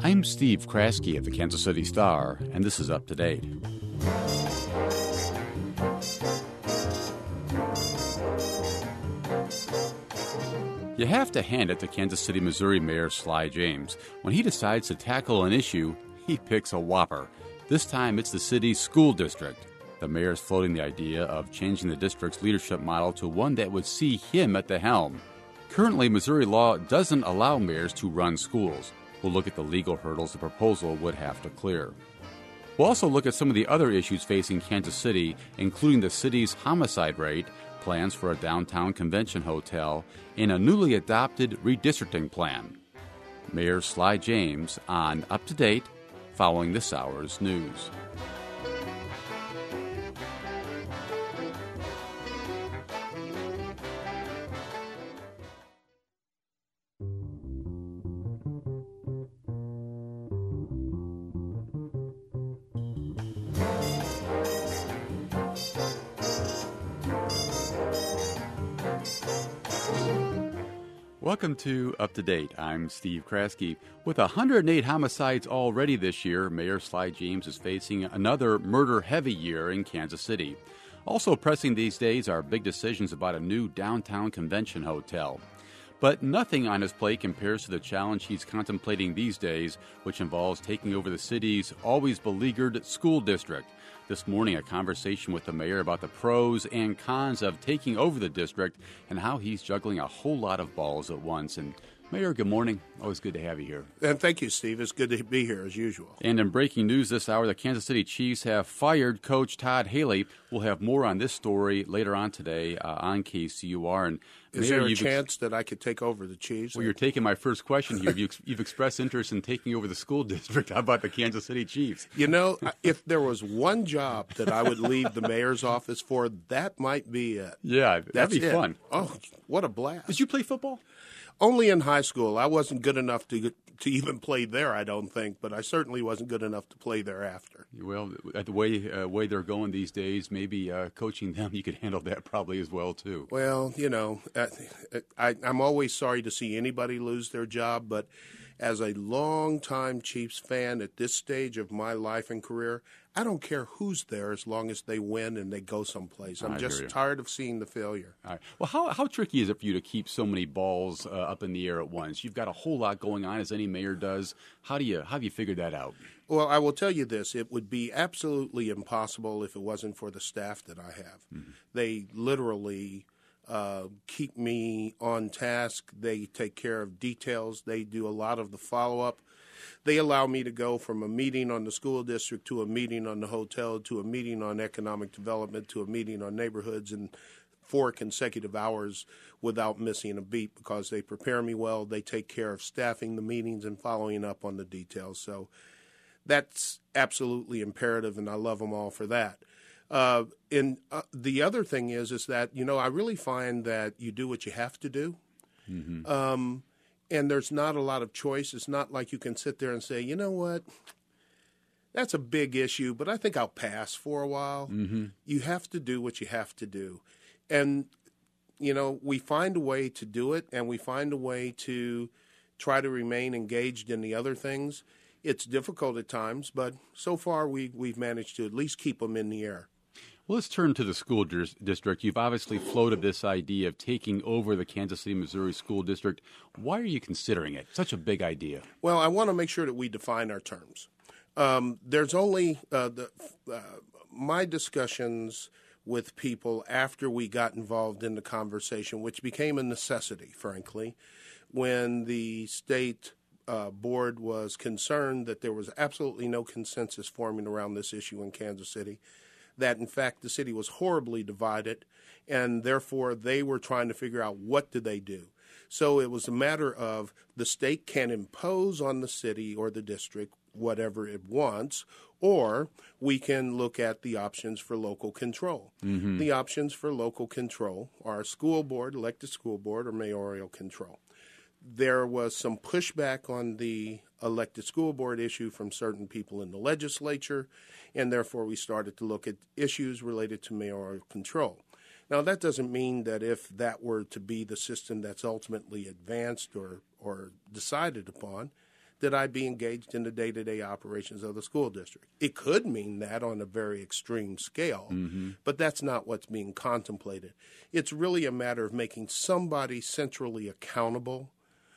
I'm Steve Kraske of the Kansas City Star, and this is Up to Date. You have to hand it to Kansas City, Missouri Mayor Sly James. When he decides to tackle an issue, he picks a whopper. This time it's the city's school district. The mayor's floating the idea of changing the district's leadership model to one that would see him at the helm. Currently, Missouri law doesn't allow mayors to run schools. We'll look at the legal hurdles the proposal would have to clear. We'll also look at some of the other issues facing Kansas City, including the city's homicide rate, plans for a downtown convention hotel, and a newly adopted redistricting plan. Mayor Sly James on Up to Date, following this hour's news. Welcome to Up to Date. I'm Steve Kraske. With 108 homicides already this year, Mayor Sly James is facing another murder-heavy year in Kansas City. Also pressing these days are big decisions about a new downtown convention hotel. But nothing on his plate compares to the challenge he's contemplating these days, which involves taking over the city's always beleaguered school district. This morning, a conversation with the mayor about the pros and cons of taking over the district and how he's juggling a whole lot of balls at once. And Mayor, good morning. Always good to have you here. And thank you, Steve. It's good to be here, as usual. And in breaking news this hour, the Kansas City Chiefs have fired Coach Todd Haley. We'll have more on this story later on today on KCUR. And Is there a chance that I could take over the Chiefs? Well, you're taking my first question here. You've expressed interest in taking over the school district. How about the Kansas City Chiefs? You know, if there was one job that I would leave the mayor's office for, that might be it. Yeah, that'd be fun. Oh, what a blast. Did you play football? Only in high school. I wasn't good enough to even play there, I don't think, but I certainly wasn't good enough to play thereafter. Well, at the way they're going these days, maybe coaching them, you could handle that probably as well, too. Well, you know, I'm always sorry to see anybody lose their job, but as a longtime Chiefs fan at this stage of my life and career, I don't care who's there as long as they win and they go someplace. I'm just tired of seeing the failure. All right. Well, how tricky is it for you to keep so many balls up in the air at once? You've got a whole lot going on, as any mayor does. How have you figured that out? Well, I will tell you this. It would be absolutely impossible if it wasn't for the staff that I have. Mm-hmm. They literally keep me on task. They take care of details. They do a lot of the follow-up. They allow me to go from a meeting on the school district to a meeting on the hotel to a meeting on economic development to a meeting on neighborhoods in 4 consecutive hours without missing a beat because they prepare me well. They take care of staffing the meetings and following up on the details. So that's absolutely imperative, and I love them all for that. The other thing is that, you know, I really find that you do what you have to do. Mm-hmm. And there's not a lot of choice. It's not like you can sit there and say, you know what, that's a big issue, but I think I'll pass for a while. Mm-hmm. You have to do what you have to do. And, you know, we find a way to do it, and we find a way to try to remain engaged in the other things. It's difficult at times, but so far we've managed to at least keep them in the air. Well, let's turn to the school district. You've obviously floated this idea of taking over the Kansas City, Missouri school district. Why are you considering it? Such a big idea. Well, I want to make sure that we define our terms. There's only my discussions with people after we got involved in the conversation, which became a necessity, frankly, when the state board was concerned that there was absolutely no consensus forming around this issue in Kansas City, that, in fact, the city was horribly divided, and therefore they were trying to figure out what do they do. So it was a matter of the state can impose on the city or the district whatever it wants, or we can look at the options for local control. Mm-hmm. The options for local control are school board, elected school board, or mayoral control. There was some pushback on the elected school board issue from certain people in the legislature, and therefore we started to look at issues related to mayoral control. Now, that doesn't mean that if that were to be the system that's ultimately advanced or decided upon, that I be engaged in the day-to-day operations of the school district. It could mean that on a very extreme scale, but that's not what's being contemplated. It's really a matter of making somebody centrally accountable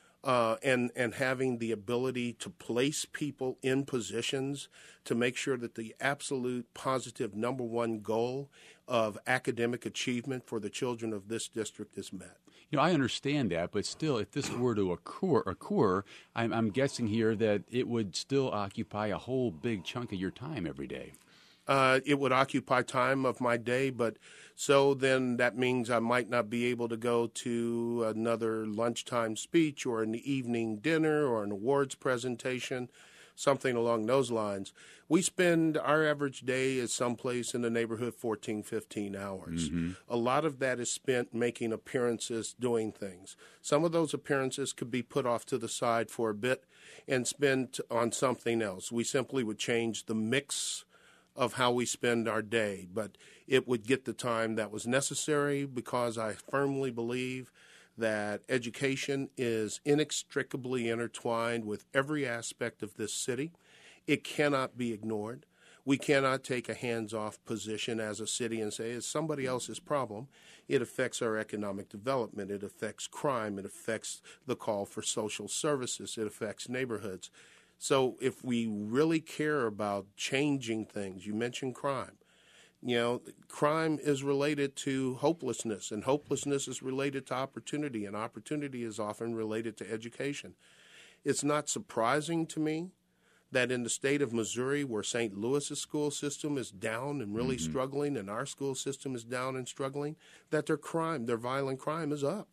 and having the ability to place people in positions to make sure that the absolute positive number one goal of academic achievement for the children of this district is met. You know, I understand that, but still, if this were to occur, I'm guessing here that it would still occupy a whole big chunk of your time every day. It would occupy time of my day, but so then that means I might not be able to go to another lunchtime speech or an evening dinner or an awards presentation, something along those lines. We spend, our average day is someplace in the neighborhood 14, 15 hours. A lot of that is spent making appearances, doing things. Some of those appearances could be put off to the side for a bit and spent on something else. We simply would change the mix of how we spend our day, but it would get the time that was necessary because I firmly believe that education is inextricably intertwined with every aspect of this city. It cannot be ignored. We cannot take a hands-off position as a city and say it's somebody else's problem. It affects our economic development. It affects crime. It affects the call for social services. It affects neighborhoods. So if we really care about changing things, you mentioned crime. You know, crime is related to hopelessness, and hopelessness is related to opportunity, and opportunity is often related to education. It's not surprising to me that in the state of Missouri, where St. Louis's school system is down and really struggling, and our school system is down and struggling, that their violent crime is up.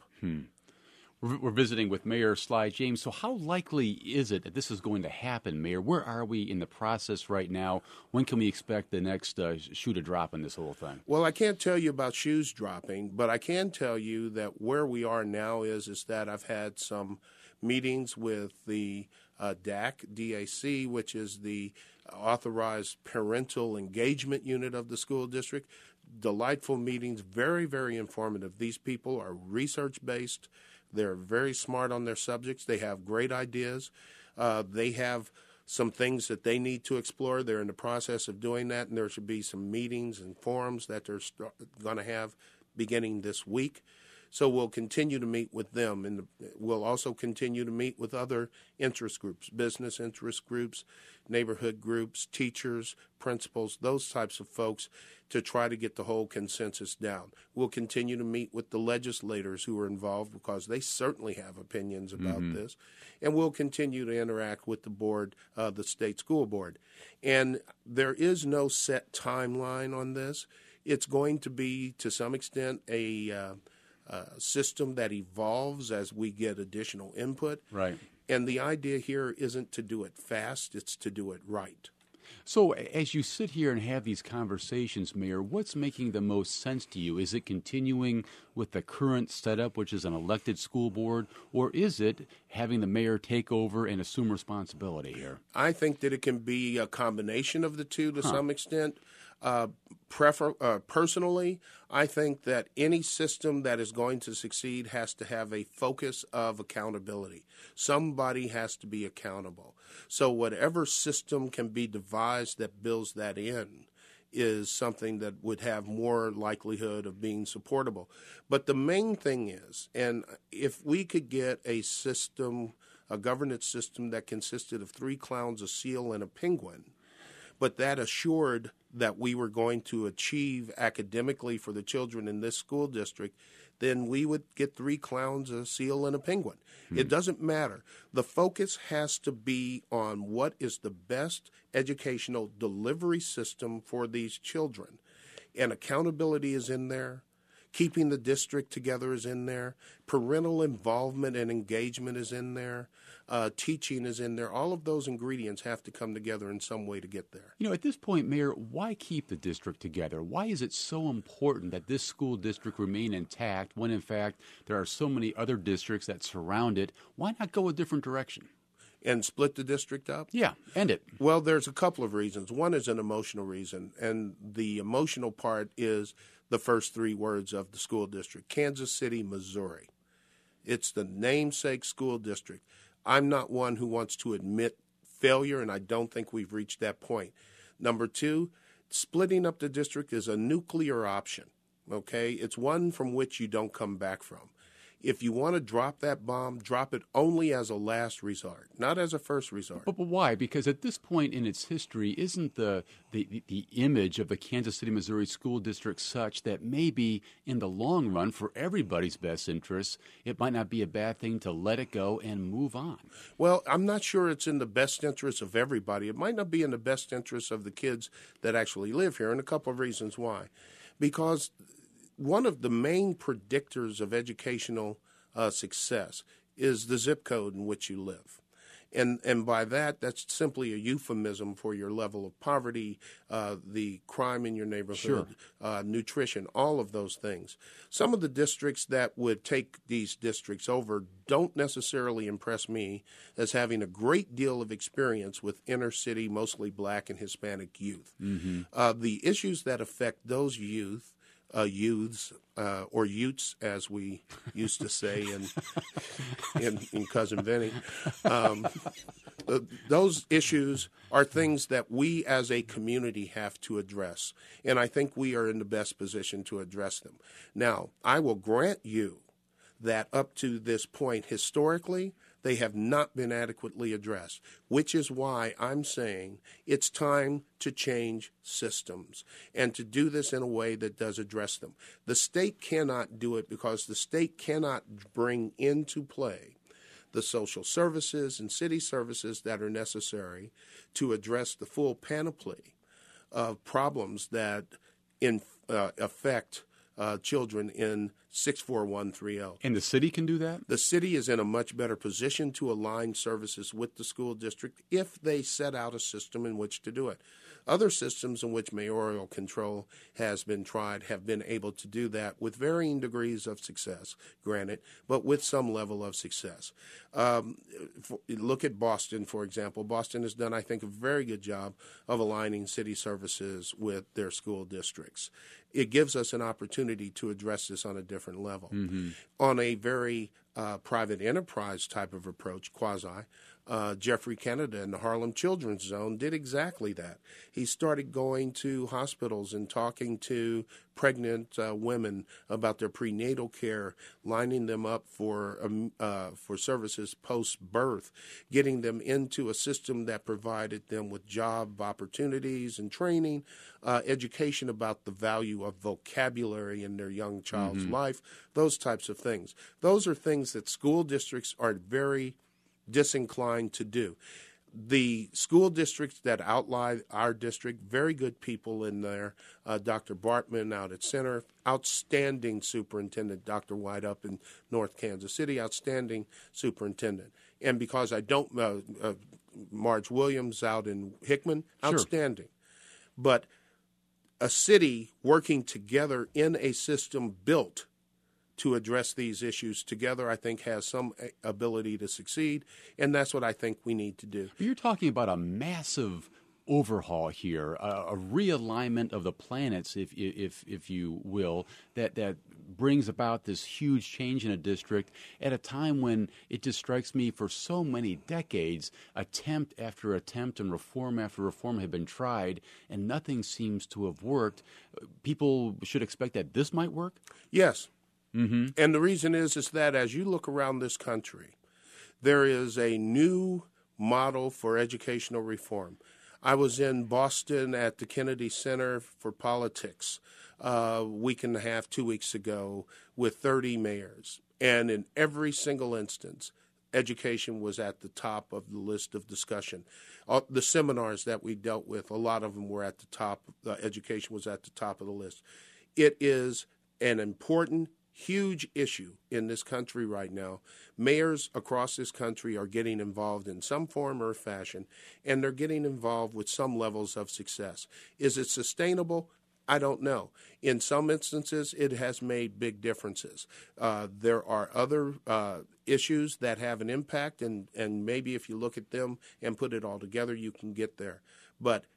We're visiting with Mayor Sly James. So how likely is it that this is going to happen, Mayor? Where are we in the process right now? When can we expect the next shoe to drop in this whole thing? Well, I can't tell you about shoes dropping, but I can tell you that where we are now is that I've had some meetings with the DAC, which is the Authorized Parental Engagement Unit of the school district. Delightful meetings, very, very informative. These people are research-based. They're very smart on their subjects. They have great ideas. They have some things that they need to explore. They're in the process of doing that, and there should be some meetings and forums that they're going to have beginning this week. So we'll continue to meet with them, and we'll also continue to meet with other interest groups, business interest groups, neighborhood groups, teachers, principals, those types of folks to try to get the whole consensus down. We'll continue to meet with the legislators who are involved because they certainly have opinions about this, and we'll continue to interact with the board, the state school board. And there is no set timeline on this. It's going to be, to some extent, a system that evolves as we get additional input. Right. And the idea here isn't to do it fast, it's to do it right. So as you sit here and have these conversations, Mayor, what's making the most sense to you? Is it continuing with the current setup, which is an elected school board, or is it having the mayor take over and assume responsibility here? I think that it can be a combination of the two to some extent. Personally, I think that any system that is going to succeed has to have a focus of accountability. Somebody has to be accountable. So whatever system can be devised that builds that in is something that would have more likelihood of being supportable. But the main thing is, and if we could get a system, a governance system that consisted of 3 clowns, a seal, and a penguin, but that assured that we were going to achieve academically for the children in this school district, then we would get 3 clowns, a seal, and a penguin. It doesn't matter. The focus has to be on what is the best educational delivery system for these children. And accountability is in there. Keeping the district together is in there. Parental involvement and engagement is in there. Teaching is in there. All of those ingredients have to come together in some way to get there. You know, at this point, Mayor, why keep the district together? Why is it so important that this school district remain intact when, in fact, there are so many other districts that surround it? Why not go a different direction? And split the district up? Yeah, end it. Well, there's a couple of reasons. One is an emotional reason, and the emotional part is the first 3 words of the school district, Kansas City, Missouri. It's the namesake school district. I'm not one who wants to admit failure, and I don't think we've reached that point. Number two, splitting up the district is a nuclear option, okay? It's one from which you don't come back from. If you want to drop that bomb, drop it only as a last resort, not as a first resort. But why? Because at this point in its history, isn't the image of the Kansas City, Missouri school district such that maybe in the long run, for everybody's best interests, it might not be a bad thing to let it go and move on? Well, I'm not sure it's in the best interest of everybody. It might not be in the best interest of the kids that actually live here, and a couple of reasons why. Because one of the main predictors of educational success is the zip code in which you live. And by that, that's simply a euphemism for your level of poverty, the crime in your neighborhood, Sure. Nutrition, all of those things. Some of the districts that would take these districts over don't necessarily impress me as having a great deal of experience with inner city, mostly black and Hispanic youth. Mm-hmm. The issues that affect those youths, or Utes, as we used to say in Cousin Vinny. Those issues are things that we as a community have to address, and I think we are in the best position to address them. Now, I will grant you that up to this point, historically, they have not been adequately addressed, which is why I'm saying it's time to change systems and to do this in a way that does address them. The state cannot do it because the state cannot bring into play the social services and city services that are necessary to address the full panoply of problems that affect children in 64130. And the city can do that? The city is in a much better position to align services with the school district if they set out a system in which to do it. Other systems in which mayoral control has been tried have been able to do that with varying degrees of success, granted, but with some level of success. Look at Boston, for example. Boston has done, I think, a very good job of aligning city services with their school districts. It gives us an opportunity to address this on a different level. Mm-hmm. On a very private enterprise type of approach, quasi, Jeffrey Canada in the Harlem Children's Zone did exactly that. He started going to hospitals and talking to pregnant women about their prenatal care, lining them up for services post-birth, getting them into a system that provided them with job opportunities and training, education about the value of vocabulary in their young child's life, those types of things. Those are things that school districts are very disinclined to do. The school districts that outlie our district, very good people in there. Dr. Bartman out at Center, outstanding superintendent. Dr. White up in North Kansas City, outstanding superintendent. And because I don't, Marge Williams out in Hickman, outstanding. Sure. But a city working together in a system built to address these issues together, I think, has some ability to succeed, and that's what I think we need to do. You're talking about a massive overhaul here, a realignment of the planets, if you will, that brings about this huge change in a district at a time when it just strikes me for so many decades, attempt after attempt and reform after reform have been tried, and nothing seems to have worked. People should expect that this might work? Yes. Mm-hmm. And the reason is that as you look around this country, there is a new model for educational reform. I was in Boston at the Kennedy Center for Politics a week and a half, 2 weeks ago, with 30 mayors. And in every single instance, education was at the top of the list of discussion. The seminars that we dealt with, a lot of them were at the top. Education was at the top of the list. It is an important, huge issue in this country right now. Mayors across this country are getting involved in some form or fashion, and they're getting involved with some levels of success. Is it sustainable? I don't know. In some instances, it has made big differences. There are other issues that have an impact, and maybe if you look at them and put it all together, you can get there. But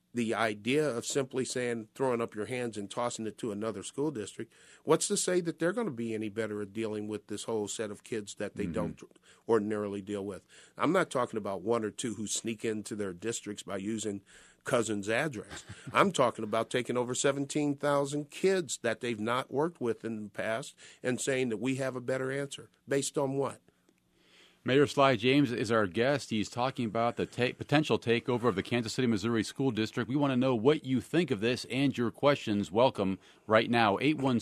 the idea of simply saying, throwing up your hands and tossing it to another school district, what's to say that they're going to be any better at dealing with this whole set of kids that they don't ordinarily deal with? I'm not talking about one or two who sneak into their districts by using cousin's address. I'm talking about taking over 17,000 kids that they've not worked with in the past and saying that we have a better answer. Based on what? Mayor Sly James is our guest. He's talking about the potential takeover of the Kansas City, Missouri School District. We want to know what you think of this and your questions. Welcome right now.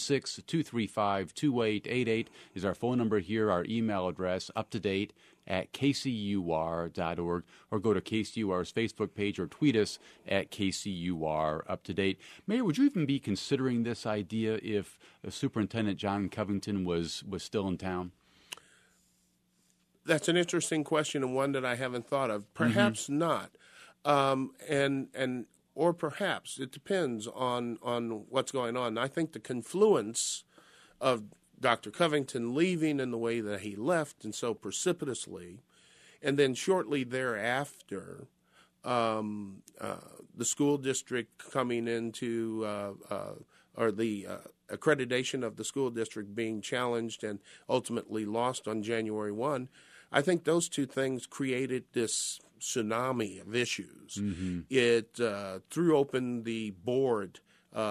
816-235-2888 is our phone number here, our email address, up-to-date at kcur.org, or go to KCUR's Facebook page or tweet us at KCUR up-to-date. Mayor, would you even be considering this idea if Superintendent John Covington was still in town? That's an interesting question and one that I haven't thought of. Perhaps not, or perhaps it depends on what's going on. I think the confluence of Dr. Covington leaving in the way that he left, and so precipitously, and then shortly thereafter, the school district coming into or the accreditation of the school district being challenged and ultimately lost on January 1. I think those two things created this tsunami of issues. It threw open the board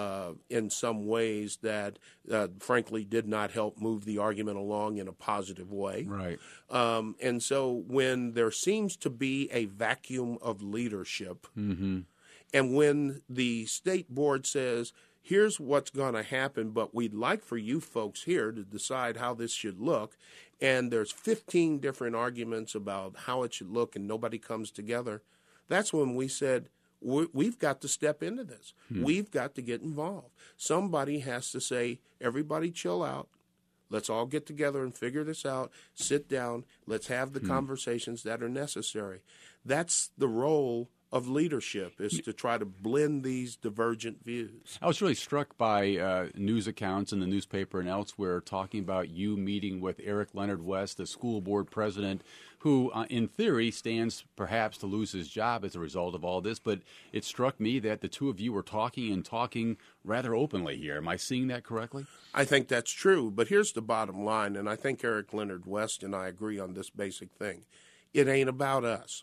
in some ways that, frankly, did not help move the argument along in a positive way. Right. And so when there seems to be a vacuum of leadership, and when the state board says, here's what's going to happen, but we'd like for you folks here to decide how this should look, and there's 15 different arguments about how it should look and nobody comes together, that's when we said, we've got to step into this. We've got to get involved. Somebody has to say, everybody chill out. Let's all get together and figure this out. Sit down. Let's have the conversations that are necessary. That's the role of leadership, is to try to blend these divergent views. I was really struck by news accounts in the newspaper and elsewhere talking about you meeting with Eric Leonard West, the school board president, who in theory stands perhaps to lose his job as a result of all this. But it struck me that the two of you were talking rather openly here. Am I seeing that correctly? I think that's true. But here's the bottom line, and I think Eric Leonard West and I agree on this basic thing. It ain't about us.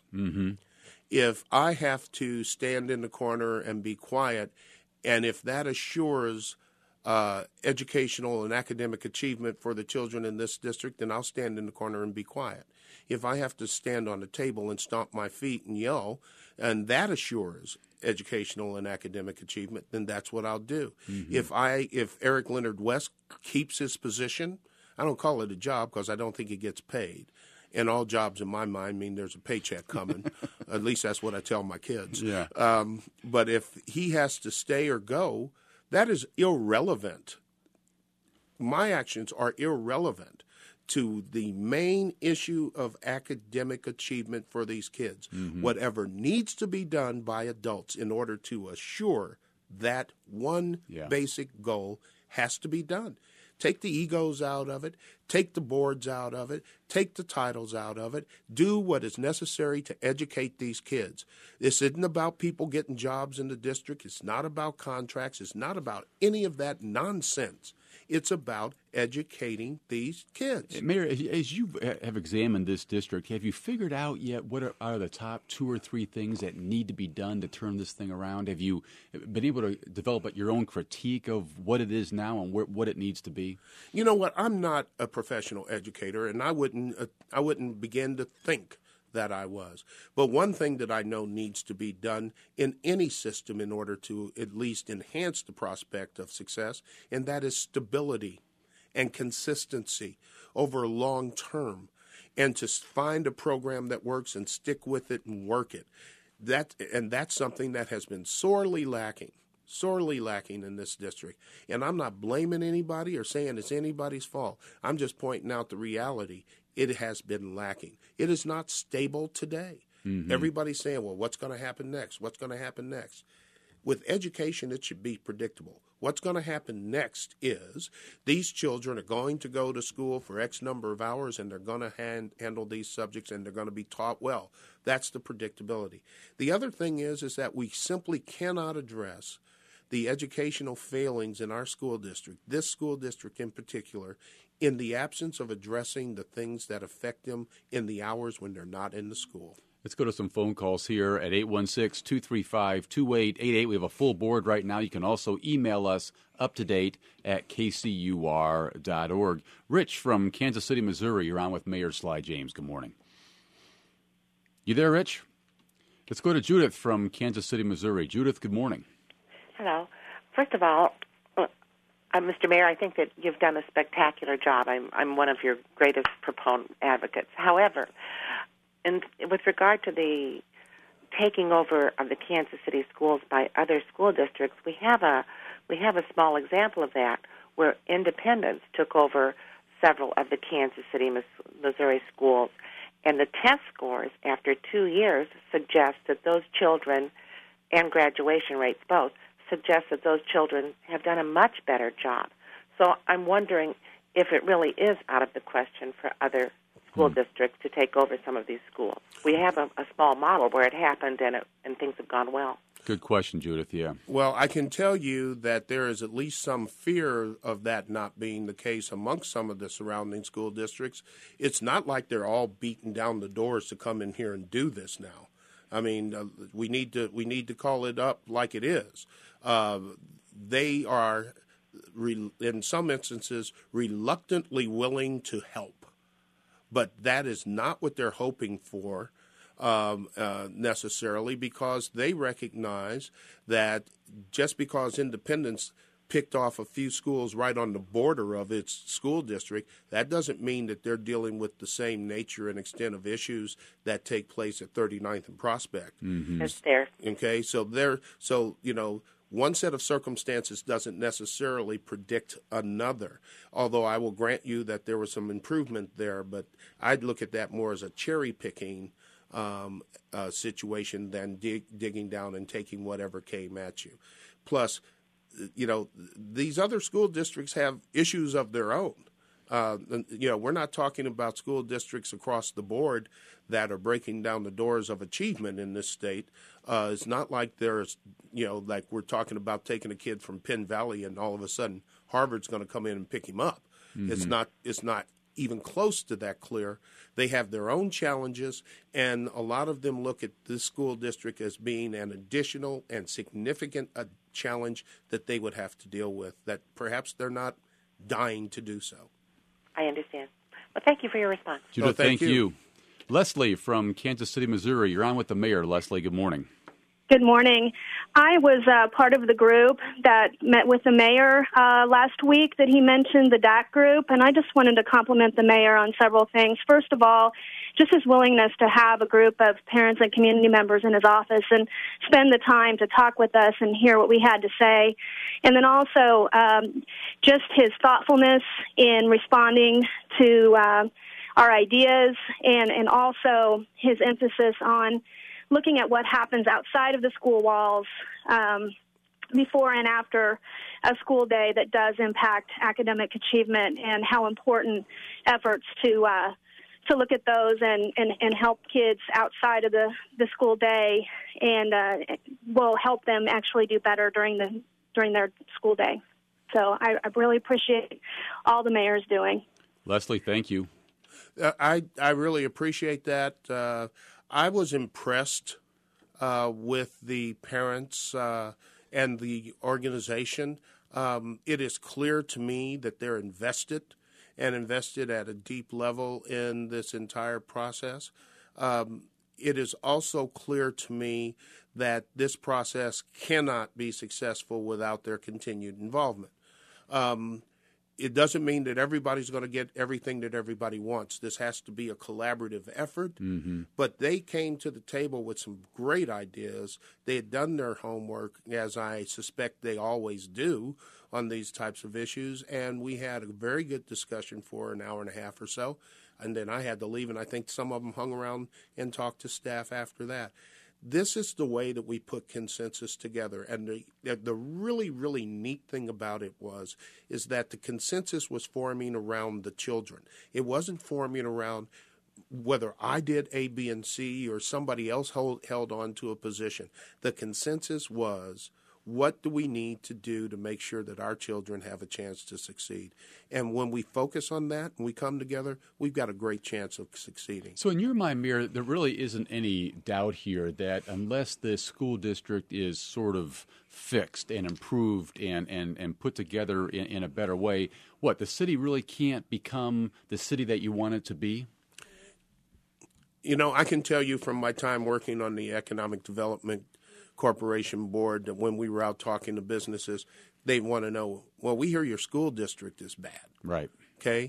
If I have to stand in the corner and be quiet, and if that assures educational and academic achievement for the children in this district, then I'll stand in the corner and be quiet. If I have to stand on the table and stomp my feet and yell, and that assures educational and academic achievement, then that's what I'll do. If Eric Leonard West keeps his position, I don't call it a job because I don't think he gets paid. And all jobs in my mind mean there's a paycheck coming. At least that's what I tell my kids. Yeah. But if he has to stay or go, that is irrelevant. My actions are irrelevant to the main issue of academic achievement for these kids. Whatever needs to be done by adults in order to assure that one basic goal has to be done. Take the egos out of it. Take the boards out of it. Take the titles out of it. Do what is necessary to educate these kids. This isn't about people getting jobs in the district. It's not about contracts. It's not about any of that nonsense. It's about educating these kids. Mayor, as you have examined this district, have you figured out yet what are the top 2 or 3 things that need to be done to turn this thing around? Have you been able to develop your own critique of what it is now and what it needs to be? You know what? I'm not a professional educator, and I wouldn't begin to think that I was. But one thing that I know needs to be done in any system in order to at least enhance the prospect of success, and that is stability and consistency over long term, and to find a program that works and stick with it and work it. That's something that has been sorely lacking in this district. And I'm not blaming anybody or saying it's anybody's fault. I'm just pointing out the reality. It has been lacking. It is not stable today. Everybody's saying, well, what's going to happen next? What's going to happen next? With education, it should be predictable. What's going to happen next is these children are going to go to school for X number of hours, and they're going to handle these subjects, and they're going to be taught well. That's the predictability. The other thing is that we simply cannot address the educational failings in our school district, this school district in particular, in the absence of addressing the things that affect them in the hours when they're not in the school. Let's go to some phone calls here at 816-235-2888. We have a full board right now. You can also email us up-to-date at kcur.org. Rich from Kansas City, Missouri, you're on with Mayor Sly James. Good morning. You there, Rich? Let's go to Judith from Kansas City, Missouri. Judith, good morning. Hello. First of all, Mr. Mayor, I think that you've done a spectacular job. I'm one of your greatest proponent advocates. However, and with regard to the taking over of the Kansas City schools by other school districts, we have a small example of that, where independents took over several of the Kansas City, Missouri schools, and the test scores after 2 years suggest that those children, and graduation rates both, suggest that those children have done a much better job. So I'm wondering if it really is out of the question for other school districts to take over some of these schools. We have a small model where it happened and things have gone well. Good question, Judith, yeah. Well, I can tell you that there is at least some fear of that not being the case amongst some of the surrounding school districts. It's not like they're all beating down the doors to come in here and do this now. I mean, we need to call it up like it is. They are, in some instances, reluctantly willing to help. But that is not what they're hoping for necessarily, because they recognize that just because independents picked off a few schools right on the border of its school district, that doesn't mean that they're dealing with the same nature and extent of issues that take place at 39th and Prospect. Mm-hmm. That's there. Okay, one set of circumstances doesn't necessarily predict another, although I will grant you that there was some improvement there, but I'd look at that more as a cherry-picking situation than digging down and taking whatever came at you. Plus, these other school districts have issues of their own. We're not talking about school districts across the board that are breaking down the doors of achievement in this state. It's not like there's, like we're talking about taking a kid from Penn Valley and all of a sudden Harvard's going to come in and pick him up. Mm-hmm. It's not even close to that clear. They have their own challenges, and a lot of them look at this school district as being an additional and significant challenge that they would have to deal with, that perhaps they're not dying to do so. I understand. Well, thank you for your response. Judith, thank you. Leslie from Kansas City, Missouri. You're on with the mayor. Leslie, good morning. Good morning. I was part of the group that met with the mayor last week that he mentioned, the DAC group, and I just wanted to compliment the mayor on several things. First of all, just his willingness to have a group of parents and community members in his office and spend the time to talk with us and hear what we had to say. And then also just his thoughtfulness in responding to our ideas, and also his emphasis on looking at what happens outside of the school walls before and after a school day that does impact academic achievement, and how important efforts to look at those and help kids outside of the school day and will help them actually do better during their school day. So I really appreciate all the mayor's doing. Leslie, thank you. I really appreciate that. I was impressed with the parents and the organization. It is clear to me that they're invested at a deep level in this entire process. It is also clear to me that this process cannot be successful without their continued involvement. It doesn't mean that everybody's going to get everything that everybody wants. This has to be a collaborative effort. Mm-hmm. But they came to the table with some great ideas. They had done their homework, as I suspect they always do on these types of issues, and we had a very good discussion for an hour and a half or so, and then I had to leave, and I think some of them hung around and talked to staff after that. This is the way that we put consensus together. And the really, really neat thing about it is that the consensus was forming around the children. It wasn't forming around whether I did A, B, and C or somebody else held on to a position. The consensus was, what do we need to do to make sure that our children have a chance to succeed? And when we focus on that and we come together, we've got a great chance of succeeding. So in your mind, Mayor, there really isn't any doubt here that unless the school district is sort of fixed and improved and put together in a better way, the city really can't become the city that you want it to be? I can tell you from my time working on the Economic Development Corporation Board that when we were out talking to businesses, they want to know, we hear your school district is bad. Right. Okay.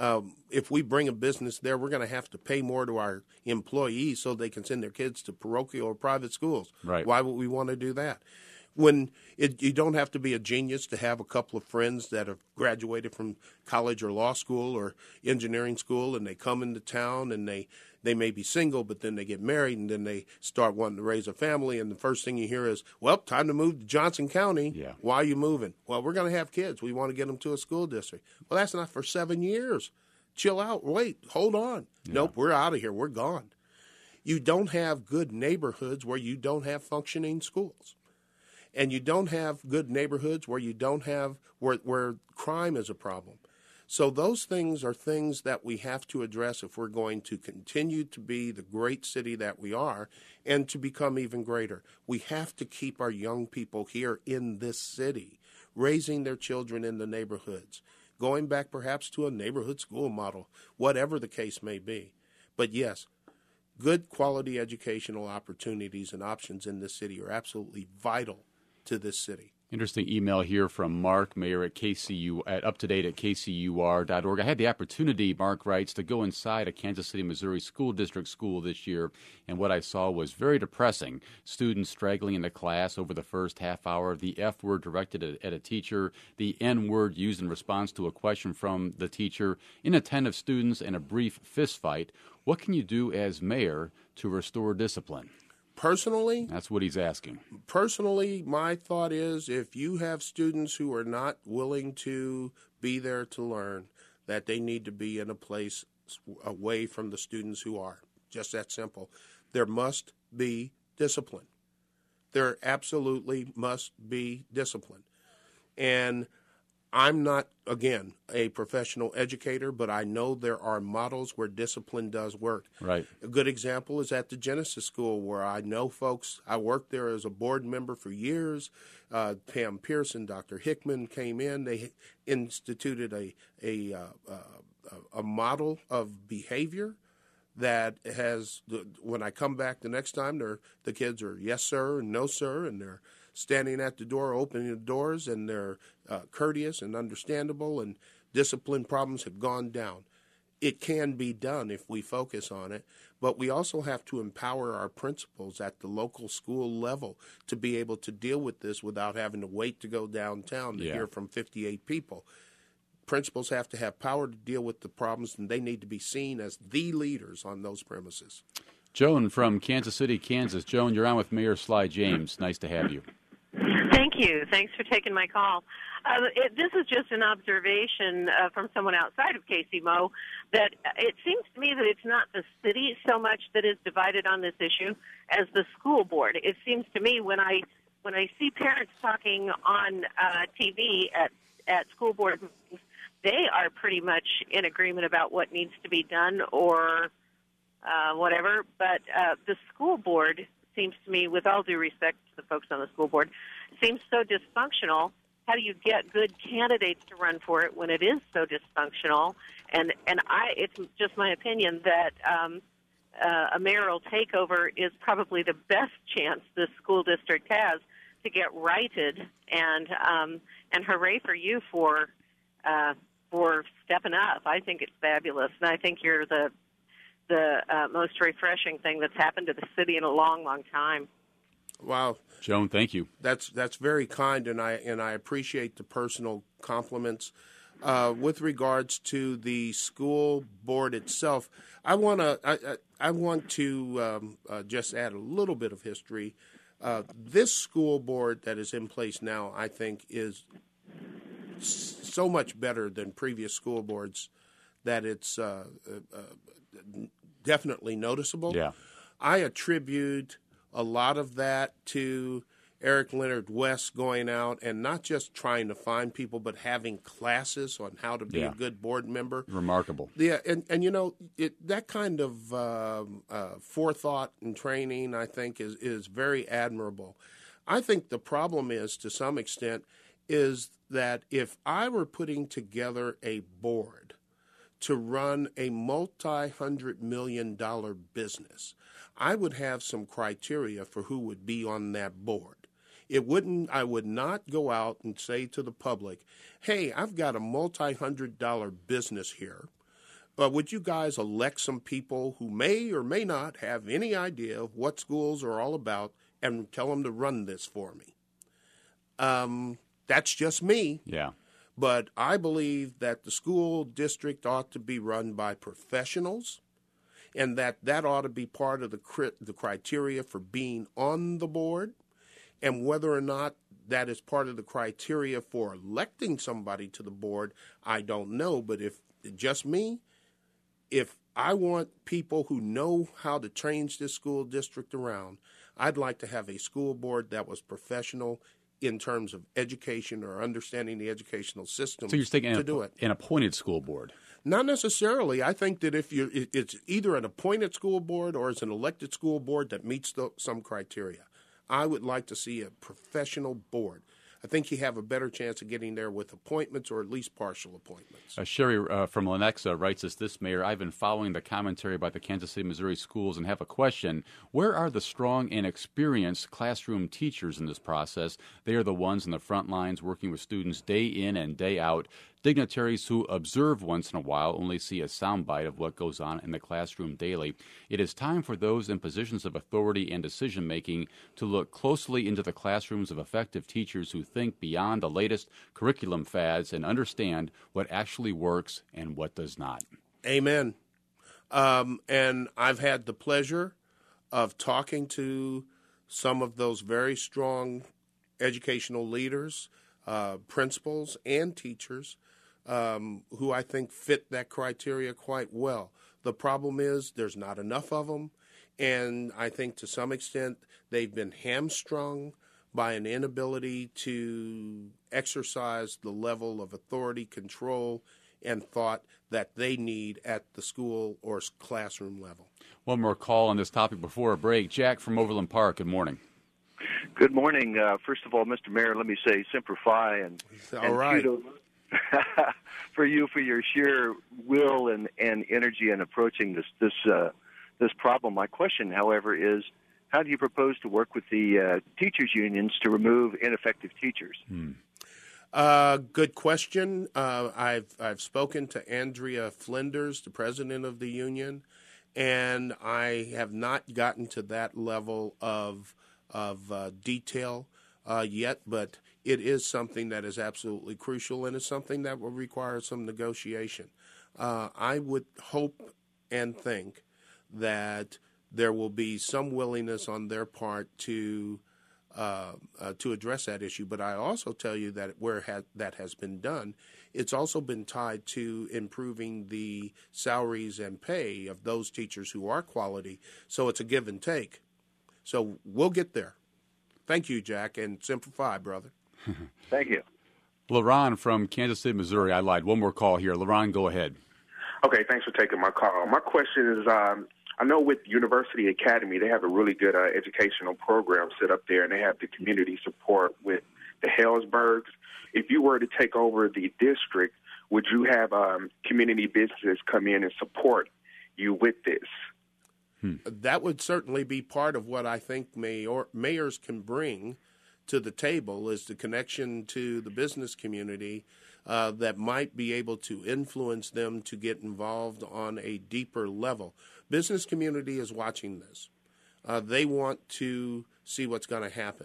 If we bring a business there, we're going to have to pay more to our employees so they can send their kids to parochial or private schools. Right. Why would we want to do that? When you don't have to be a genius to have a couple of friends that have graduated from college or law school or engineering school, and they come into town and they may be single, but then they get married and then they start wanting to raise a family, and the first thing you hear is, time to move to Johnson County. Yeah. Why are you moving? Well, we're going to have kids. We want to get them to a school district. Well, that's not for 7 years. Chill out. Wait, hold on. Yeah. Nope, we're out of here. We're gone. You don't have good neighborhoods where you don't have functioning schools. And you don't have good neighborhoods where you don't have where crime is a problem. So those things are things that we have to address if we're going to continue to be the great city that we are and to become even greater. We have to keep our young people here in this city, raising their children in the neighborhoods, going back perhaps to a neighborhood school model, whatever the case may be. But yes, good quality educational opportunities and options in this city are absolutely vital to this city. Interesting email here from Mark, mayor at KCU, at uptodate@kcur.org. I had the opportunity, Mark writes, to go inside a Kansas City, Missouri school district school this year, and what I saw was very depressing. Students straggling into class over the first half hour, the F word directed at a teacher, the N word used in response to a question from the teacher, inattentive students, and a brief fist fight. What can you do as mayor to restore discipline? Personally, that's what he's asking. Personally, my thought is if you have students who are not willing to be there to learn, that they need to be in a place away from the students who are. Just that simple. There must be discipline. There absolutely must be discipline. And I'm not, again, a professional educator, but I know there are models where discipline does work. Right. A good example is at the Genesis School, where I know folks. I worked there as a board member for years. Pam Pearson, Dr. Hickman came in. They instituted a model of behavior that has, when I come back the next time, the kids are yes, sir, and no, sir, and they're standing at the door, opening the doors, and they're courteous and understandable, and discipline problems have gone down. It can be done if we focus on it, but we also have to empower our principals at the local school level to be able to deal with this without having to wait to go downtown to hear from 58 people. Principals have to have power to deal with the problems, and they need to be seen as the leaders on those premises. Joan from Kansas City, Kansas. Joan, you're on with Mayor Sly James. Nice to have you. Thank you. Thanks for taking my call. This is just an observation from someone outside of KCMO that it seems to me that it's not the city so much that is divided on this issue as the school board. It seems to me when I see parents talking on TV at school board meetings, they are pretty much in agreement about what needs to be done or whatever. But the school board seems to me, with all due respect to the folks on the school board, seems so dysfunctional. How do you get good candidates to run for it when it is so dysfunctional? And it's just my opinion that a mayoral takeover is probably the best chance the school district has to get righted. And hooray for you for stepping up. I think it's fabulous, and I think you're the most refreshing thing that's happened to the city in a long, long time. Wow, Joan, thank you. That's very kind, and I appreciate the personal compliments. With regards to the school board itself, I want to just add a little bit of history. This school board that is in place now, I think, is so much better than previous school boards that it's definitely noticeable. Yeah. I attribute a lot of that to Eric Leonard West going out and not just trying to find people, but having classes on how to be a good board member. Remarkable. Yeah, and you know, that kind of forethought and training, I think, is very admirable. I think the problem is, to some extent, is that if I were putting together a board to run a multi-$100 million business, I would have some criteria for who would be on that board. I would not go out and say to the public, hey, I've got a multi-$100 business here. Would you guys elect some people who may or may not have any idea of what schools are all about and tell them to run this for me? That's just me. Yeah. But I believe that the school district ought to be run by professionals, and that ought to be part of the criteria for being on the board. And whether or not that is part of the criteria for electing somebody to the board, I don't know. But if I want people who know how to change this school district around, I'd like to have a school board that was professional in terms of education or understanding the educational system. So you're thinking to do it. An appointed school board? Not necessarily. I think that it's either an appointed school board or it's an elected school board that meets some criteria. I would like to see a professional board. I think you have a better chance of getting there with appointments or at least partial appointments. Sherry from Lenexa writes us this, Mayor. I've been following the commentary about the Kansas City, Missouri schools and have a question. Where are the strong and experienced classroom teachers in this process? They are the ones in the front lines working with students day in and day out. Dignitaries who observe once in a while only see a soundbite of what goes on in the classroom daily. It is time for those in positions of authority and decision-making to look closely into the classrooms of effective teachers who think beyond the latest curriculum fads and understand what actually works and what does not. Amen. And I've had the pleasure of talking to some of those very strong educational leaders, principals, and teachers who I think fit that criteria quite well. The problem is there's not enough of them, and I think to some extent they've been hamstrung by an inability to exercise the level of authority, control, and thought that they need at the school or classroom level. One more call on this topic before a break. Jack from Overland Park, good morning. Good morning. First of all, Mr. Mayor, let me say Semper Fi and kudos for you for your sheer will and energy in approaching this problem. My question, however, is how do you propose to work with the teachers unions to remove ineffective teachers? Good question. I've spoken to Andrea Flinders, the president of the union, and I have not gotten to that level of detail yet, but it is something that is absolutely crucial, and it's something that will require some negotiation. I would hope and think that there will be some willingness on their part to address that issue. But I also tell you that that has been done, it's also been tied to improving the salaries and pay of those teachers who are quality. So it's a give and take. So we'll get there. Thank you, Jack, and Semper Fi, brother. Thank you. LaRon from Kansas City, Missouri. I lied. One more call here. LaRon, go ahead. Okay, thanks for taking my call. My question is, I know with University Academy, they have a really good educational program set up there, and they have the community support with the Hellsbergs. If you were to take over the district, would you have community businesses come in and support you with this? That would certainly be part of what I think mayors can bring to the table, is the connection to the business community that might be able to influence them to get involved on a deeper level. Business community is watching this. They want to see what's going to happen.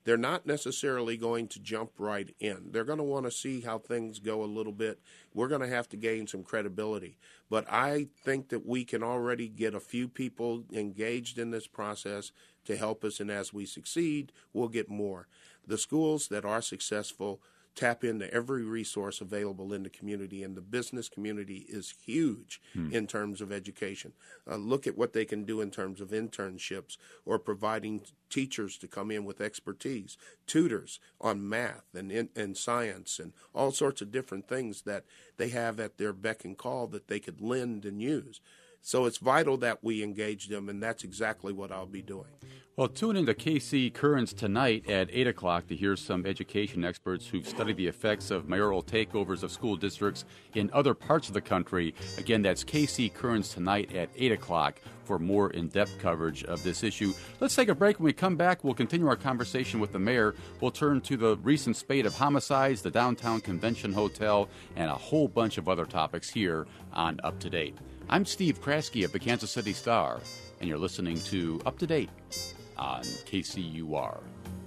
they're not necessarily going to jump right in. They're going to want to see how things go a little bit. We're going to have to gain some credibility. But I think that we can already get a few people engaged in this process to help us, and as we succeed, we'll get more. The schools that are successful tap into every resource available in the community, and the business community is huge in terms of education. Look at what they can do in terms of internships or providing teachers to come in with expertise, tutors on math and science and all sorts of different things that they have at their beck and call that they could lend and use. So it's vital that we engage them, and that's exactly what I'll be doing. Well, tune into KC Currents tonight at 8 o'clock to hear some education experts who've studied the effects of mayoral takeovers of school districts in other parts of the country. Again, that's KC Currents tonight at 8 o'clock for more in-depth coverage of this issue. Let's take a break. When we come back, we'll continue our conversation with the mayor. We'll turn to the recent spate of homicides, the Downtown Convention Hotel, and a whole bunch of other topics here on Up to Date. I'm Steve Kraske of the Kansas City Star, and you're listening to Up to Date on KCUR.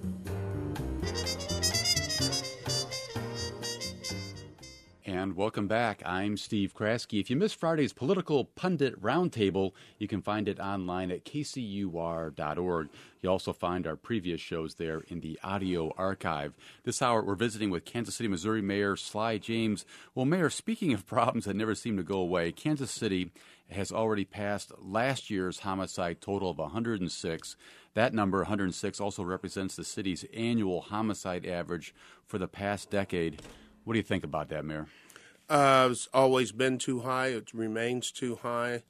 And welcome back. I'm Steve Kraske. If you missed Friday's Political Pundit Roundtable, you can find it online at kcur.org. You also find our previous shows there in the audio archive. This hour, we're visiting with Kansas City, Missouri Mayor Sly James. Well, Mayor, speaking of problems that never seem to go away, Kansas City has already passed last year's homicide total of 106. That number, 106, also represents the city's annual homicide average for the past decade. What do you think about that, Mayor? It's always been too high. It remains too high.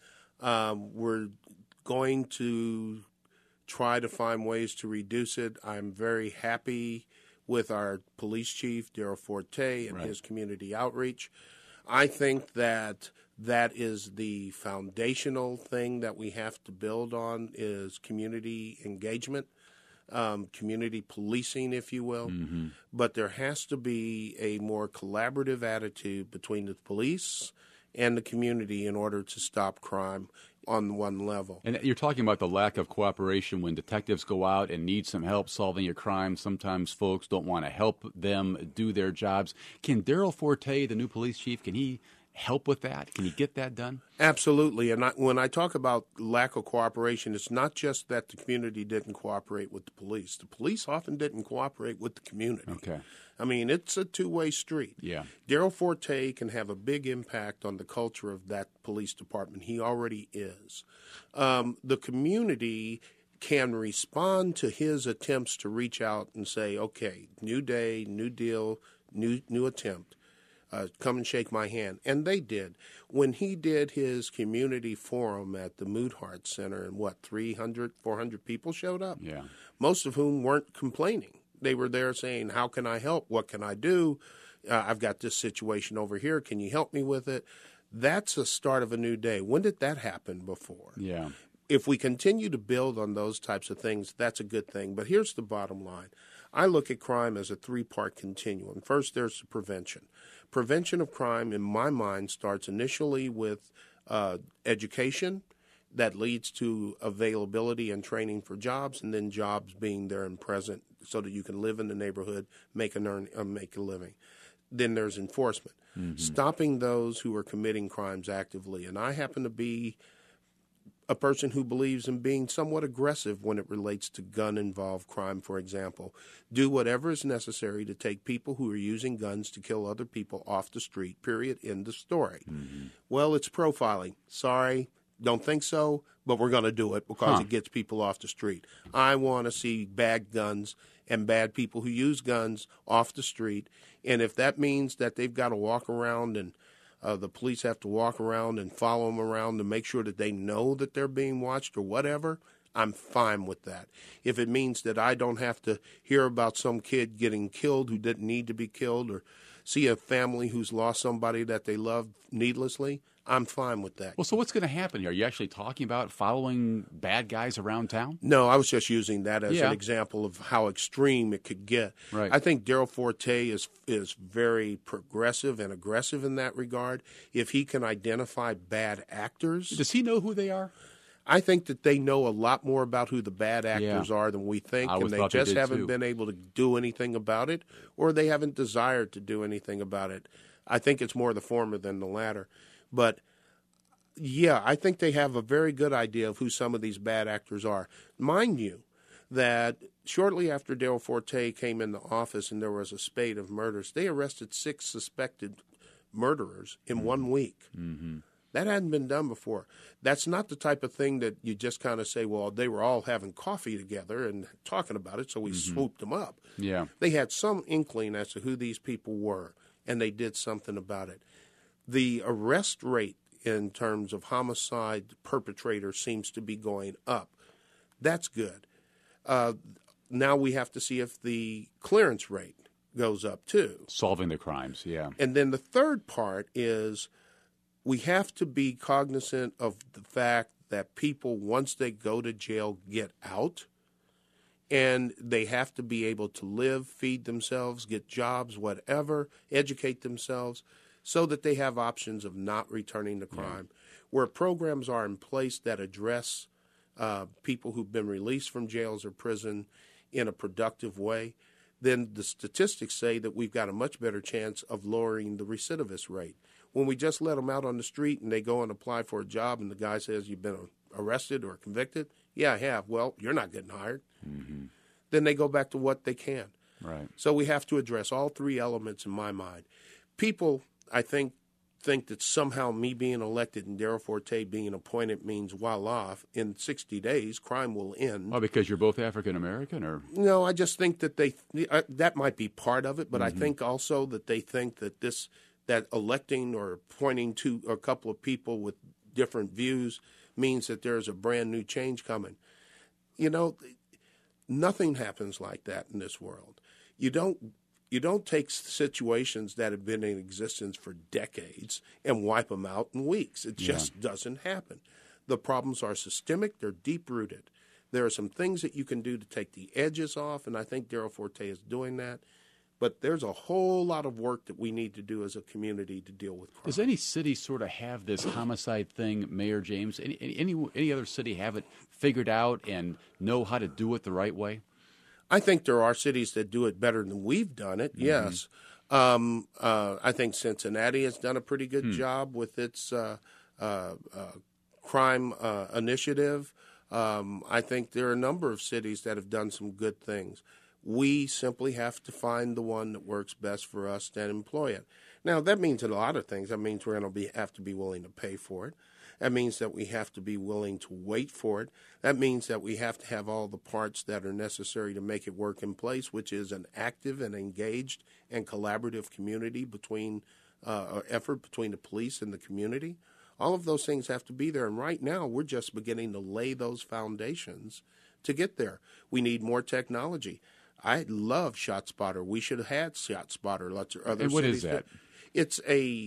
We're going to try to find ways to reduce it. I'm very happy with our police chief, Darrell Forte, and his community outreach. I think that is the foundational thing that we have to build on is community engagement. Community policing, if you will. Mm-hmm. But there has to be a more collaborative attitude between the police and the community in order to stop crime on one level. And you're talking about the lack of cooperation when detectives go out and need some help solving a crime. Sometimes folks don't want to help them do their jobs. Can Darrell Forte, the new police chief, can he help with that? Can you get that done? Absolutely. And when I talk about lack of cooperation, it's not just that the community didn't cooperate with the police. The police often didn't cooperate with the community. Okay. I mean, it's a two-way street. Yeah. Darrell Forte can have a big impact on the culture of that police department. He already is. The community can respond to his attempts to reach out and say, okay, new day, new deal, new attempt. Come and shake my hand. And they did. When he did his community forum at the Moodhart Center, and 300, 400 people showed up, most of whom weren't complaining. They were there saying, how can I help? What can I do? I've got this situation over here. Can you help me with it? That's the start of a new day. When did that happen before? Yeah. If we continue to build on those types of things, that's a good thing. But here's the bottom line. I look at crime as a three-part continuum. First, there's the prevention. Prevention of crime, in my mind, starts initially with education that leads to availability and training for jobs, and then jobs being there and present so that you can live in the neighborhood, make a living. Then there's enforcement, stopping those who are committing crimes actively. And I happen to be a person who believes in being somewhat aggressive when it relates to gun-involved crime, for example. Do whatever is necessary to take people who are using guns to kill other people off the street, period, end of story. Mm-hmm. Well, it's profiling. Sorry, don't think so, but we're going to do it because it gets people off the street. I want to see bad guns and bad people who use guns off the street, and if that means that they've got to walk around and the police have to walk around and follow them around to make sure that they know that they're being watched or whatever, I'm fine with that. If it means that I don't have to hear about some kid getting killed who didn't need to be killed or see a family who's lost somebody that they loved needlessly, I'm fine with that. Well, so what's going to happen here? Are you actually talking about following bad guys around town? No, I was just using that as an example of how extreme it could get. Right. I think Darrell Forte is very progressive and aggressive in that regard. If he can identify bad actors. Does he know who they are? I think that they know a lot more about who the bad actors are than we think, and they just haven't been able to do anything about it, or they haven't desired to do anything about it. I think it's more the former than the latter. But, yeah, I think they have a very good idea of who some of these bad actors are. Mind you, that shortly after Daryl Forte came into office and there was a spate of murders, they arrested 6 suspected murderers in 1 week. Mm-hmm. That hadn't been done before. That's not the type of thing that you just kind of say, well, they were all having coffee together and talking about it, so we swooped them up. Yeah. They had some inkling as to who these people were, and they did something about it. The arrest rate in terms of homicide perpetrators seems to be going up. That's good. Now we have to see if the clearance rate goes up, too. Solving the crimes, yeah. And then the third part is we have to be cognizant of the fact that people, once they go to jail, get out, and they have to be able to live, feed themselves, get jobs, whatever, educate themselves, so that they have options of not returning to crime. Yeah. Where programs are in place that address people who've been released from jails or prison in a productive way, then the statistics say that we've got a much better chance of lowering the recidivist rate. When we just let them out on the street and they go and apply for a job and the guy says, you've been arrested or convicted, yeah, I have. Well, you're not getting hired. Mm-hmm. Then they go back to what they can. Right. So we have to address all 3 elements in my mind. People, I think that somehow me being elected and Daryl Forte being appointed means voila, in 60 days, crime will end. Oh, because you're both African-American? Or no, I just think that that might be part of it, but I think also that they think that that electing or appointing to a couple of people with different views means that there's a brand new change coming. You know, nothing happens like that in this world. You don't take situations that have been in existence for decades and wipe them out in weeks. It just doesn't happen. The problems are systemic. They're deep-rooted. There are some things that you can do to take the edges off, and I think Daryl Forte is doing that. But there's a whole lot of work that we need to do as a community to deal with crime. Does any city sort of have this homicide thing, Mayor James? Any other city have it figured out and know how to do it the right way? I think there are cities that do it better than we've done it, yes. I think Cincinnati has done a pretty good job with its crime initiative. I think there are a number of cities that have done some good things. We simply have to find the one that works best for us and employ it. Now, that means a lot of things. That means we're going to have to be willing to pay for it. That means that we have to be willing to wait for it. That means that we have to have all the parts that are necessary to make it work in place, which is an active and engaged and collaborative community effort between the police and the community. All of those things have to be there. And right now, we're just beginning to lay those foundations to get there. We need more technology. I love ShotSpotter. We should have had ShotSpotter. Lots of other and what cities is that? It's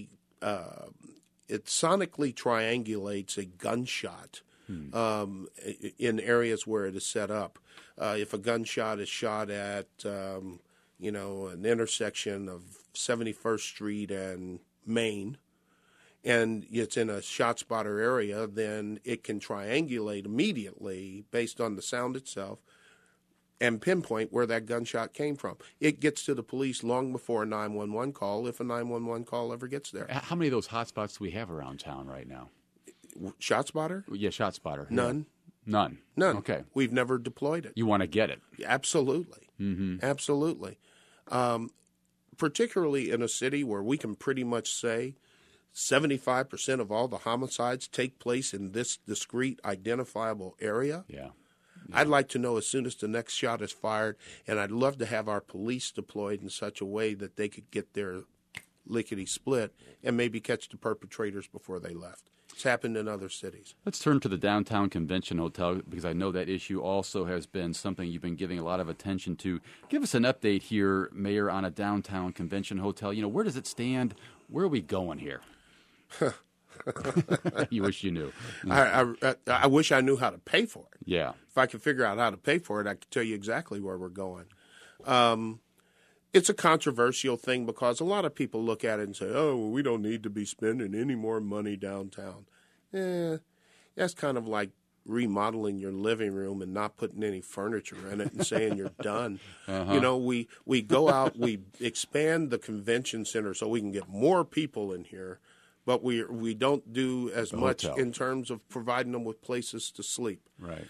it sonically triangulates a gunshot in areas where it is set up. If a gunshot is shot at, an intersection of 71st Street and Main, and it's in a ShotSpotter area, then it can triangulate immediately based on the sound itself and pinpoint where that gunshot came from. It gets to the police long before a 911 call, if a 911 call ever gets there. How many of those hotspots do we have around town right now? ShotSpotter? Yeah, ShotSpotter. None. Yeah. None. Okay. We've never deployed it. You want to get it? Absolutely. Mm-hmm. Absolutely. Particularly in a city where we can pretty much say 75% of all the homicides take place in this discrete, identifiable area. Yeah. I'd like to know as soon as the next shot is fired, and I'd love to have our police deployed in such a way that they could get their lickety-split and maybe catch the perpetrators before they left. It's happened in other cities. Let's turn to the Downtown Convention Hotel, because I know that issue also has been something you've been giving a lot of attention to. Give us an update here, Mayor, on a Downtown Convention Hotel. Where does it stand? Where are we going here? You wish you knew. I wish I knew how to pay for it. Yeah. If I could figure out how to pay for it, I could tell you exactly where we're going. It's a controversial thing because a lot of people look at it and say, oh, well, we don't need to be spending any more money downtown. That's kind of like remodeling your living room and not putting any furniture in it and saying you're done. You know, we go out, we expand the convention center so we can get more people in here, but we don't do as much in terms of providing them with places to sleep. Right.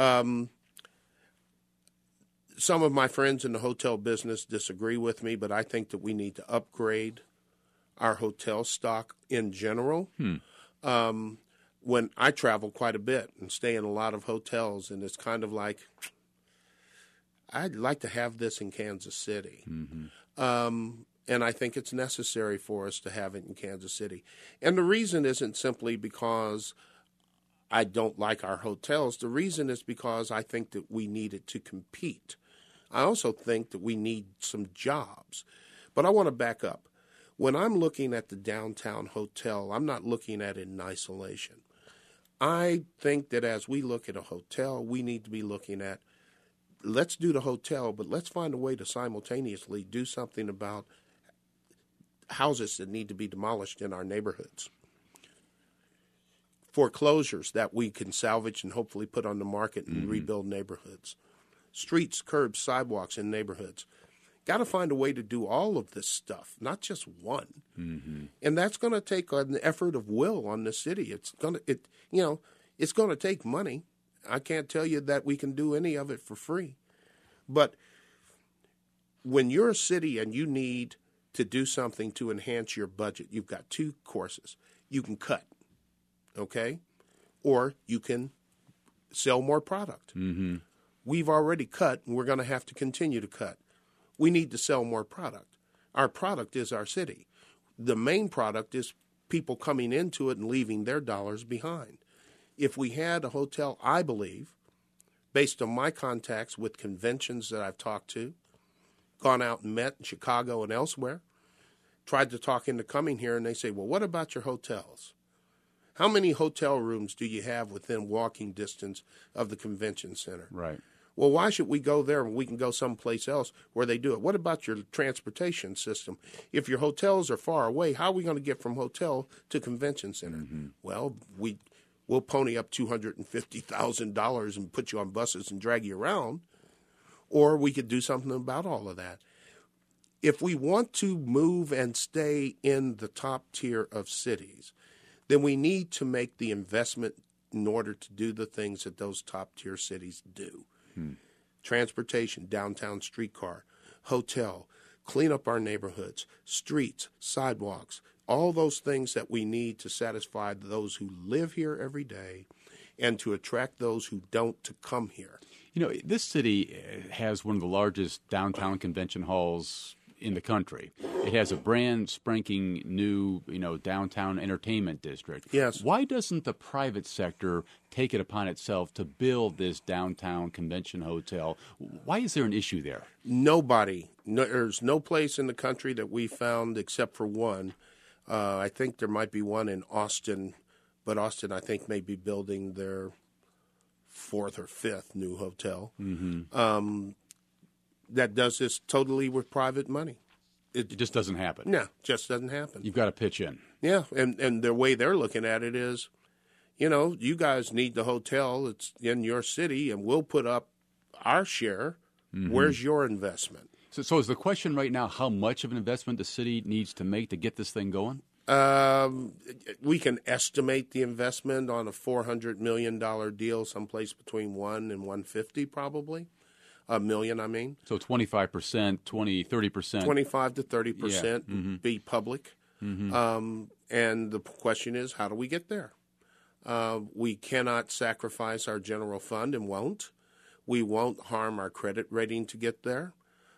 Some of my friends in the hotel business disagree with me, but I think that we need to upgrade our hotel stock in general. When I travel quite a bit and stay in a lot of hotels, and it's kind of like, I'd like to have this in Kansas City. And I think it's necessary for us to have it in Kansas City. And the reason isn't simply because I don't like our hotels. The reason is because I think that we need it to compete. I also think that we need some jobs. But I want to back up. When I'm looking at the downtown hotel, I'm not looking at it in isolation. I think that as we look at a hotel, we need to be looking at, let's do the hotel, but let's find a way to simultaneously do something about houses that need to be demolished in our neighborhoods. Foreclosures that we can salvage and hopefully put on the market and rebuild neighborhoods. Streets, curbs, sidewalks in neighborhoods. Got to find a way to do all of this stuff, not just one. And that's going to take an effort of will on the city. It's going to take money. I can't tell you that we can do any of it for free. But when you're a city and you need to do something to enhance your budget, you've got two courses. You can cut, okay? Or you can sell more product. We've already cut, and we're going to have to continue to cut. We need to sell more product. Our product is our city. The main product is people coming into it and leaving their dollars behind. If we had a hotel, I believe, based on my contacts with conventions that I've talked to, gone out and met in Chicago and elsewhere, tried to talk into coming here, and they say, well, what about your hotels? How many hotel rooms do you have within walking distance of the convention center? Right. Well, why should we go there when we can go someplace else where they do it? What about your transportation system? If your hotels are far away, how are we going to get from hotel to convention center? Well, we'll pony up $250,000 and put you on buses and drag you around, or we could do something about all of that. If we want to move and stay in the top tier of cities, then we need to make the investment in order to do the things that those top tier cities do. Transportation, downtown streetcar, hotel, clean up our neighborhoods, streets, sidewalks, all those things that we need to satisfy those who live here every day and to attract those who don't to come here. You know, this city has one of the largest downtown convention halls in the country. It has a brand spanking new, downtown entertainment district. Yes. Why doesn't the private sector take it upon itself to build this downtown convention hotel? Why is there an issue there? There's no place in the country that we found except for one. I think there might be one in Austin, but Austin, I think, may be building their fourth or fifth new hotel. That does this totally with private money. It just doesn't happen. No, just doesn't happen. You've got to pitch in. Yeah, and the way they're looking at it is, you guys need the hotel. It's in your city, and we'll put up our share. Where's your investment? So is the question right now how much of an investment the city needs to make to get this thing going? We can estimate the investment on a $400 million deal, someplace between $1 and $150 probably. $1 million, I mean. So 25%, 30%. 25 to 30% be public. And the question is, how do we get there? We cannot sacrifice our general fund and won't. We won't harm our credit rating to get there.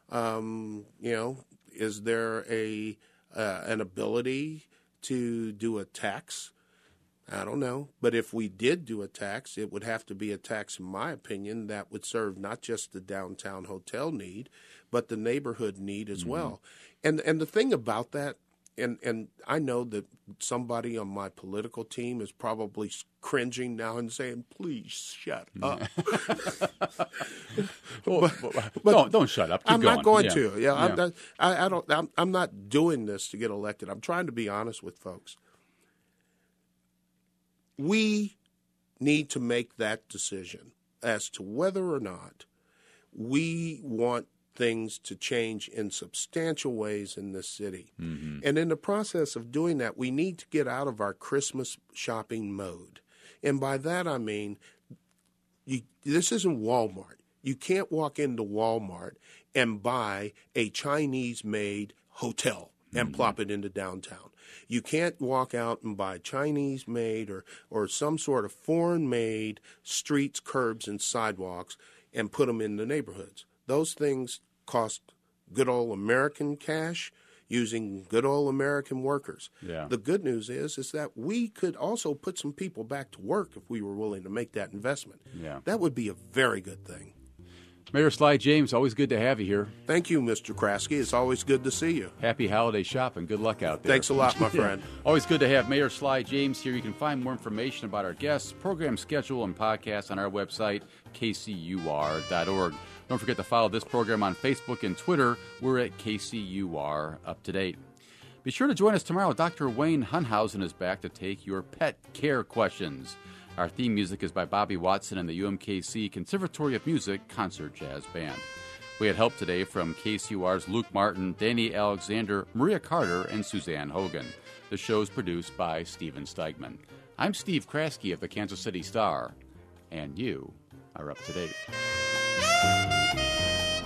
Is there an ability to do a tax? I don't know. But if we did do a tax, it would have to be a tax, in my opinion, that would serve not just the downtown hotel need, but the neighborhood need as well. And the thing about that, and I know that somebody on my political team is probably cringing now and saying, please shut up. but don't shut up. Keep I'm going. Not going to. Yeah. I'm not doing this to get elected. I'm trying to be honest with folks. We need to make that decision as to whether or not we want things to change in substantial ways in this city. Mm-hmm. And in the process of doing that, we need to get out of our Christmas shopping mode. And by that I mean, this isn't Walmart. You can't walk into Walmart and buy a Chinese-made hotel and plop it into downtown. You can't walk out and buy Chinese-made or some sort of foreign-made streets, curbs, and sidewalks and put them in the neighborhoods. Those things cost good old American cash using good old American workers. Yeah. The good news is that we could also put some people back to work if we were willing to make that investment. Yeah. That would be a very good thing. Mayor Sly James, always good to have you here. Thank you, Mr. Kraske. It's always good to see you. Happy holiday shopping. Good luck out there. Thanks a lot, my friend. Always good to have Mayor Sly James here. You can find more information about our guests, program schedule, and podcasts on our website, kcur.org. Don't forget to follow this program on Facebook and Twitter. We're at KCUR Up to Date. Be sure to join us tomorrow. Dr. Wayne Hunhausen is back to take your pet care questions. Our theme music is by Bobby Watson and the UMKC Conservatory of Music Concert Jazz Band. We had help today from KCUR's Luke Martin, Danny Alexander, Maria Carter, and Suzanne Hogan. The show is produced by Steven Steigman. I'm Steve Kraske of the Kansas City Star, and you are up to date.